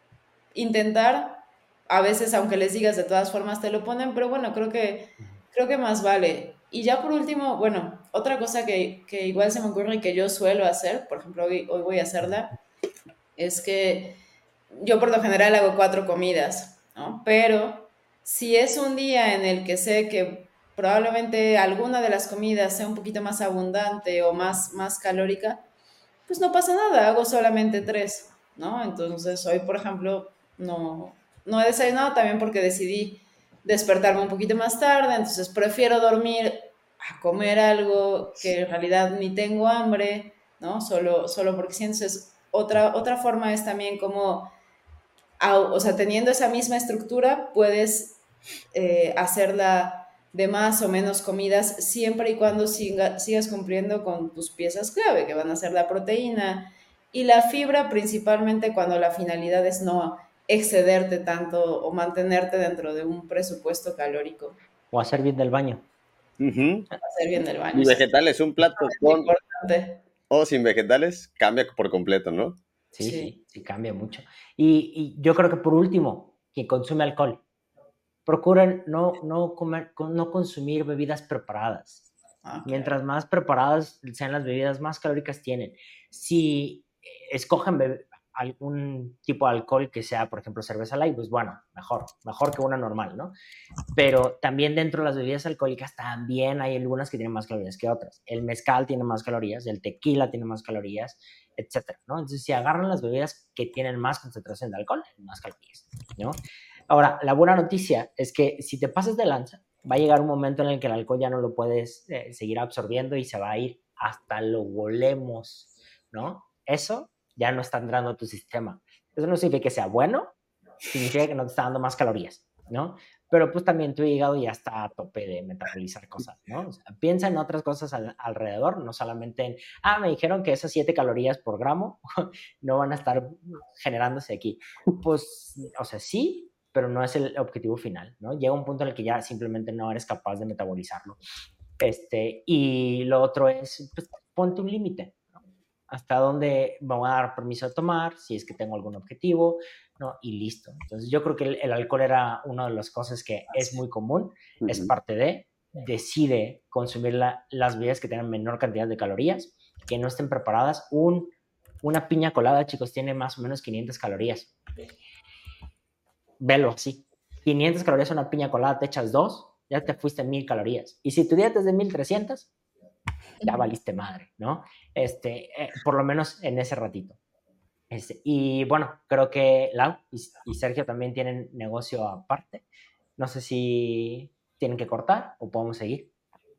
intentar, a veces aunque les digas de todas formas te lo ponen, pero bueno, creo que, creo que más vale. Y ya por último, bueno, otra cosa que, que igual se me ocurre y que yo suelo hacer, por ejemplo, hoy, hoy voy a hacerla, es que yo por lo general hago cuatro comidas, ¿no? Pero si es un día en el que sé que probablemente alguna de las comidas sea un poquito más abundante o más, más calórica, pues no pasa nada, hago solamente tres, ¿no? Entonces hoy, por ejemplo, no, no he desayunado también porque decidí despertarme un poquito más tarde, entonces prefiero dormir a comer algo que en realidad ni tengo hambre, ¿no? Solo, solo porque sí. Entonces, otra, otra forma es también como, o sea, teniendo esa misma estructura, puedes eh, hacerla de más o menos comidas siempre y cuando siga, sigas cumpliendo con tus piezas clave, que van a ser la proteína y la fibra, principalmente cuando la finalidad es no excederte tanto o mantenerte dentro de un presupuesto calórico. O hacer bien del baño. Uh-huh. Hacer bien del baño. Y vegetales, un plato con importante. O sin vegetales cambia por completo, ¿no? Sí, sí, sí, sí cambia mucho. Y, y yo creo que por último, quien consume alcohol, procuren no, no, comer, no consumir bebidas preparadas. Ah, Mientras claro. más preparadas sean las bebidas, más calóricas tienen. Si escogen bebé, algún tipo de alcohol que sea, por ejemplo, cerveza light, pues bueno, mejor, mejor que una normal, ¿no? Pero también dentro de las bebidas alcohólicas también hay algunas que tienen más calorías que otras. El mezcal tiene más calorías, el tequila tiene más calorías, etcétera, ¿no? Entonces, si agarran las bebidas que tienen más concentración de alcohol, más calorías, ¿no? Ahora, la buena noticia es que si te pasas de lanza, va a llegar un momento en el que el alcohol ya no lo puedes eh, seguir absorbiendo y se va a ir hasta lo volemos, ¿no? Eso ya no está entrando a tu sistema. Eso no significa que sea bueno, significa que no te está dando más calorías, ¿no? Pero pues también tu hígado ya está a tope de metabolizar cosas, ¿no? O sea, piensa en otras cosas al, alrededor, no solamente en, ah, me dijeron que esas siete calorías por gramo no van a estar generándose aquí. Pues, o sea, sí, pero no es el objetivo final, ¿no? Llega un punto en el que ya simplemente no eres capaz de metabolizarlo. Este, y lo otro es, pues, ponte un límite, ¿no? Hasta dónde me voy a dar permiso de tomar, si es que tengo algún objetivo, ¿no? Y listo. Entonces yo creo que el, el alcohol era una de las cosas que es muy común, uh-huh. Es parte de, decide consumir la, las bebidas que tengan menor cantidad de calorías, que no estén preparadas. Un, una piña colada, chicos, tiene más o menos quinientas calorías. Velo así. quinientas calorías una piña colada, te echas dos, ya te fuiste mil calorías. Y si tu dieta es de mil trescientas, ya valiste madre, ¿no? Este, eh, por lo menos en ese ratito. Este, y bueno, creo que Lau y, y Sergio también tienen negocio aparte. No sé si tienen que cortar o podemos seguir.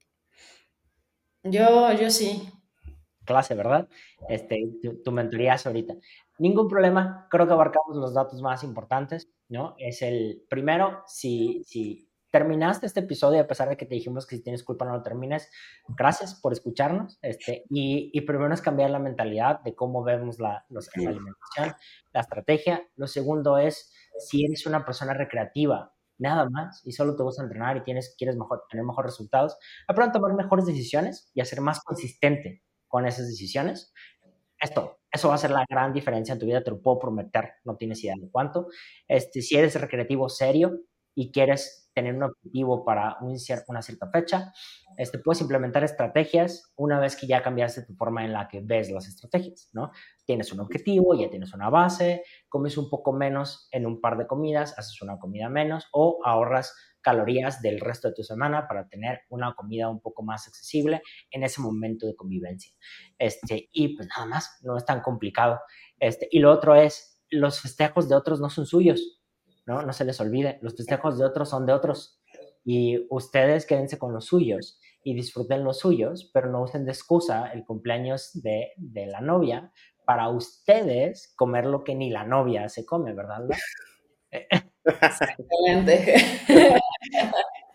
Yo, yo sí. Clase, ¿verdad? Este, tu, tu mentoría es ahorita. Ningún problema, creo que abarcamos los datos más importantes, ¿no? Es el primero, si, si terminaste este episodio, a pesar de que te dijimos que si tienes culpa no lo termines, gracias por escucharnos, este, y, y primero es cambiar la mentalidad de cómo vemos la, los, la alimentación, la estrategia. Lo segundo es, si eres una persona recreativa, nada más, y solo te gusta entrenar y tienes, quieres mejor, tener mejores resultados, aprende a tomar mejores decisiones y a ser más consistente con esas decisiones. Esto, eso va a ser la gran diferencia en tu vida, te lo puedo prometer, no tienes idea de cuánto. Este, si eres recreativo serio y quieres tener un objetivo para un, una cierta fecha, este, puedes implementar estrategias una vez que ya cambiaste tu forma en la que ves las estrategias, ¿no? Tienes un objetivo, ya tienes una base, comes un poco menos en un par de comidas, haces una comida menos o ahorras calorías del resto de tu semana para tener una comida un poco más accesible en ese momento de convivencia. Este, y pues nada más, no es tan complicado. Este, y lo otro es, los festejos de otros no son suyos, ¿no? No se les olvide, los festejos de otros son de otros. Y ustedes quédense con los suyos y disfruten los suyos, pero no usen de excusa el cumpleaños de, de la novia para ustedes comer lo que ni la novia se come, ¿verdad? Excelente.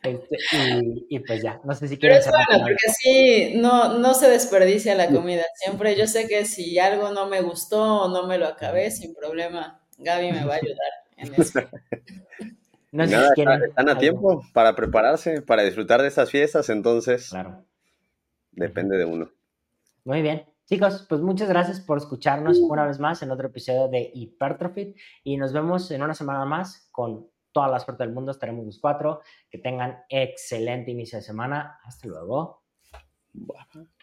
Este, y, y pues ya, no sé si Pero quieren es cerrar bueno, con algo. porque así no, no se desperdicia la comida. Siempre yo sé que si algo no me gustó o no me lo acabé, sin problema, Gaby me va a ayudar en eso. No Y sé nada, si está- quieren están a algo. tiempo para prepararse, para disfrutar de estas fiestas, entonces Claro. depende de uno. Muy bien. Chicos, pues muchas gracias por escucharnos una vez más en otro episodio de Hypertrophy y nos vemos en una semana más con toda la suerte del mundo. Estaremos los cuatro. Que tengan excelente inicio de semana. Hasta luego.